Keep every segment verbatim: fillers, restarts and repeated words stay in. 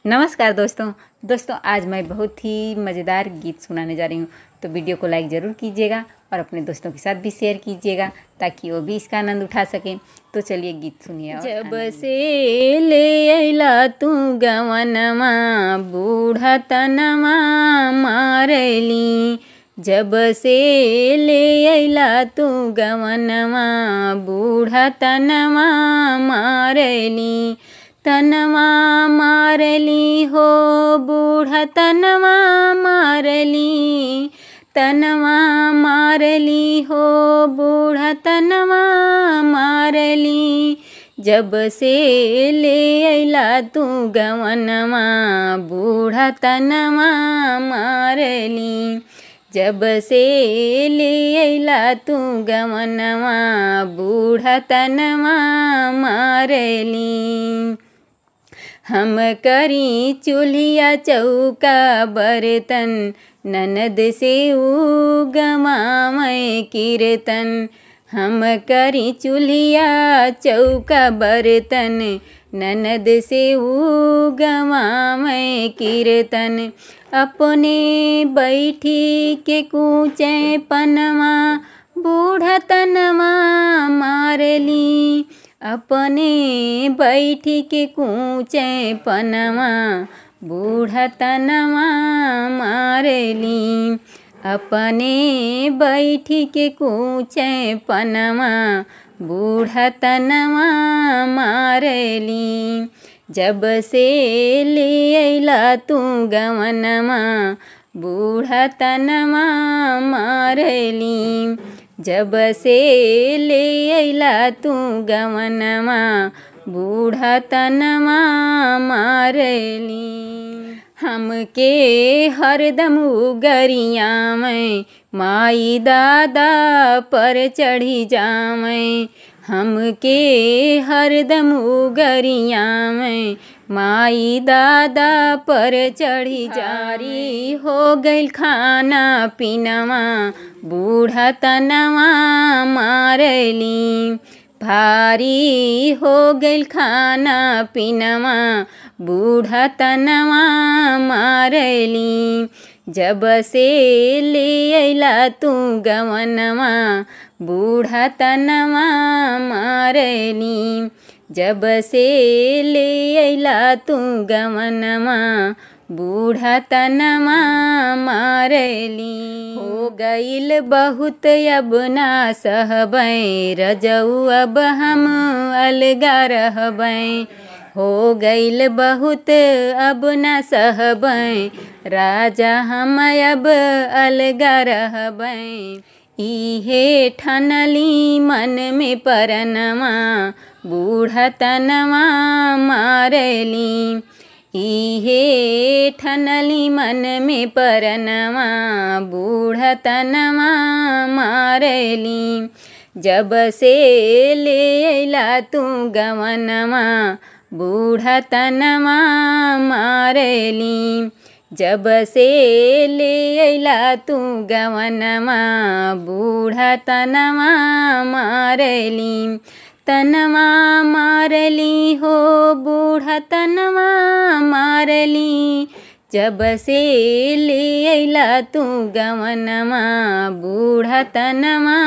नमस्कार दोस्तों दोस्तों आज मैं बहुत ही मज़ेदार गीत सुनाने जा रही हूँ। तो वीडियो को लाइक ज़रूर कीजिएगा और अपने दोस्तों के साथ भी शेयर कीजिएगा ताकि वो भी इसका आनंद उठा सकें। तो चलिए गीत सुनिए। जब से ले अइला तू गवनमा बूढ़ा तनमा मारली, जब से ले अइला तू गवनमा बूढ़ा तनमा मारली, तनवा मारली हो बूढ़ा तनवा मारली, तनवा मारली हो बूढ़ा तनवा मारली, जब से ले अइला तू गवनमा बूढ़ा तनवा मारली, जब से ले अइला तू गवनमा बूढ़ा तनवा मारली। हम करी चूल्हिया चौका बर्तन, ननद से उगमामय कीर्तन, हम करी चूल्हिया चौका बर्तन, ननद से उगमामय कीर्तन, अपने बैठी के कूचे पनमा बूढ़ा तनमा मारली, अपने बैठी के कूचे पनमा बूढ़ा तनमा मारली, अपने बैठी के कूचे पनमा बूढ़ा तनमा मारली, जब से ले अइला तू गवनमा बूढ़ा तनमा मारली, जब से ले अइला तू गवनमा बूढ़ा तनमा मारली। हमके हरदम उगरिया में माई दादा पर चढ़ी जामें, हमके हरदम उगरिया में माई दादा पर चढ़ी जारी, हो गइल खाना पीनवा बूढ़ा तनवा मारली, भारी हो गइल खाना पीनवा बूढ़ा तनवा मारली, जब से ले अइला तू गवनमा बूढ़ा तनवा मारली, जब से ले अइला तू गवनमा बूढ़ा तनमा मारली। हो गइल बहुत अब ना सहबै रजऊ, अब हम अलगा रहबै, हो गइल बहुत अब न सहबै राजा हम अब अलगा रहबै, इहे ठनली मन में परनमा बूढ़ा तनवा मारली, इहे ठनली मन में परनमा बूढ़ा तनवा मारली, जब से ले अइला तू गवनमा बूढ़ा तनवा मारली, जब से ले अइला तू गवनमा बूढ़ा तनवा मारली, तनवा मारली हो बूढ़ा तनवा मारली, जब से ले अइला तू गवनमा बूढ़ा तनवा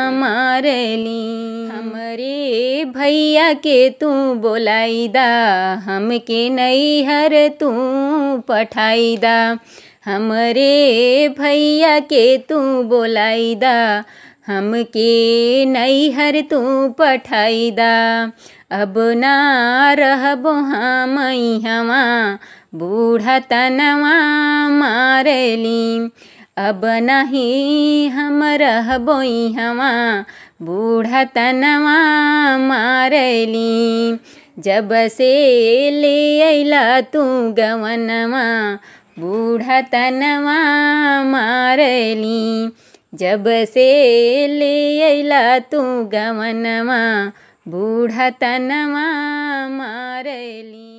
मारली। हमरे भैया के तू बोलाइदा, हमके नैहर तू पठाइदा, हमरे भैया के तू बोलाइदा, हमके नैहर तू पठाइदा, अब ना रहबो हम इहवा बूढ़ा तनवा मारली, अब नहीं हम रहबो इहवा बूढ़ा तनवा मारली, जब से ले अइला तू गवनमा बूढ़ा तनवा मारली, जब से ले अइला तू गवनमा बूढ़ा तनवा मारली।